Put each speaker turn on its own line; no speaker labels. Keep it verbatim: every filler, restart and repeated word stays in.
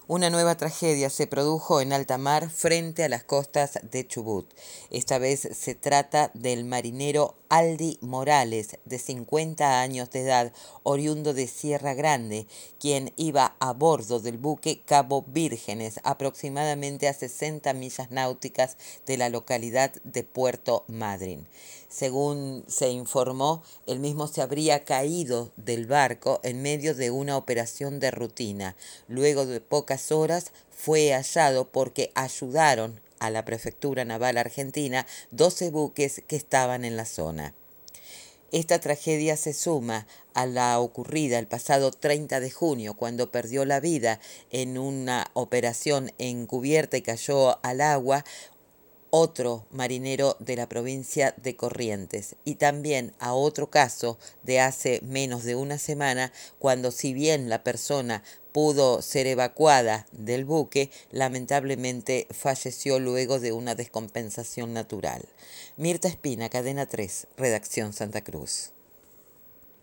Una nueva tragedia se produjo en alta mar frente a las costas de Chubut. Esta vez se trata del marinero Aldi Morales, de cincuenta años de edad, oriundo de Sierra Grande, quien iba a bordo del buque Cabo Vírgenes, aproximadamente a sesenta millas náuticas de la localidad de Puerto Madryn. Según se informó, el mismo se habría caído del barco en medio de una operación de rutina. Luego de pocas horas fue hallado porque ayudaron a la Prefectura Naval Argentina doce buques que estaban en la zona. Esta tragedia se suma a la ocurrida el pasado treinta de junio, cuando perdió la vida en una operación encubierta y cayó al agua otro marinero de la provincia de Corrientes, y también a otro caso de hace menos de una semana, cuando si bien la persona pudo ser evacuada del buque, lamentablemente falleció luego de una descompensación natural. Mirta Espina, Cadena tres, Redacción Santa Cruz.